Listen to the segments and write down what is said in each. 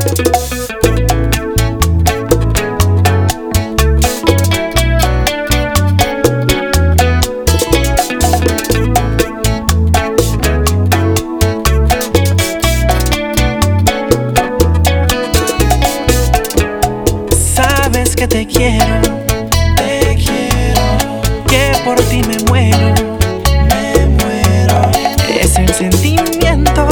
Sabes que te quiero, que por ti me muero. Es el sentimiento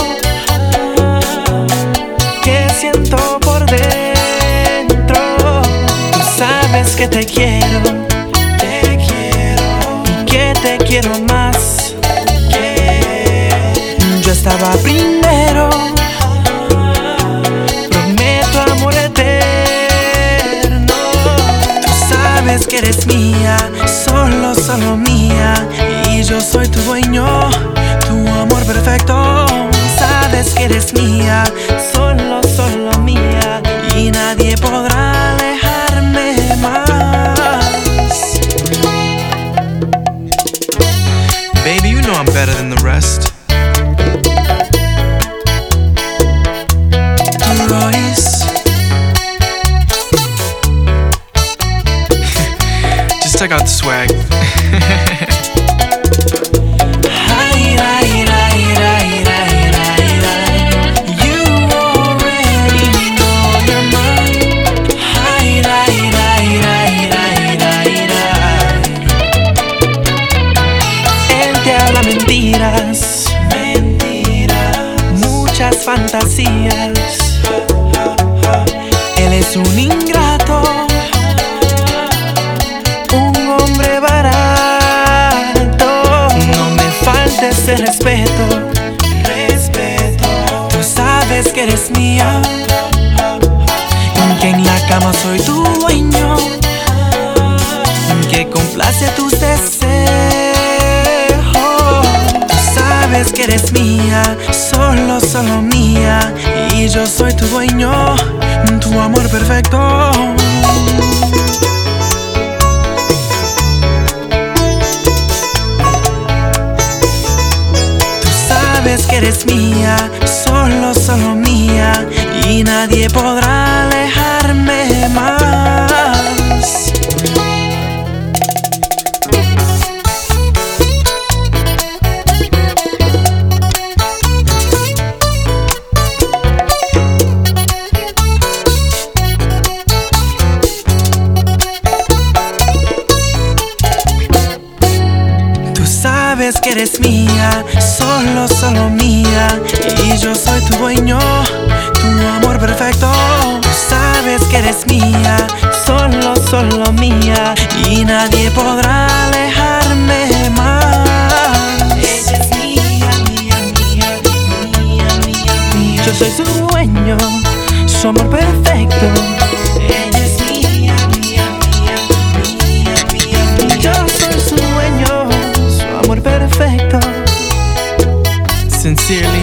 que siento por dentro. Tú sabes que te quiero y que te quiero más. Yo estaba primero, prometo amor eterno. Tú sabes que eres mía, solo mía, y yo soy tu dueño, tu amor perfecto. Sabes que eres mía, solo mía, y nadie podrá alejarme más. Baby, you know I'm better than the rest. Royce. Just check out the swag. Mentiras, muchas fantasías. Él es un ingrato, un hombre barato. No me faltes el respeto. Tú sabes que eres mía, que en la cama soy tu dueño, que complace tus deseos. Sabes que eres mía, solo mía, y yo soy tu dueño, tu amor perfecto. Tú sabes que eres mía, solo mía, y nadie podrá alejarme más. Sabes que eres mía, solo mía, y yo soy tu dueño, tu amor perfecto. Tú sabes que eres mía, solo mía, y nadie podrá alejarme más. Ella es mía. Yo soy su dueño, su amor perfecto. Ella es mía. Yo soy su dueño, amor perfecto. Sincerely,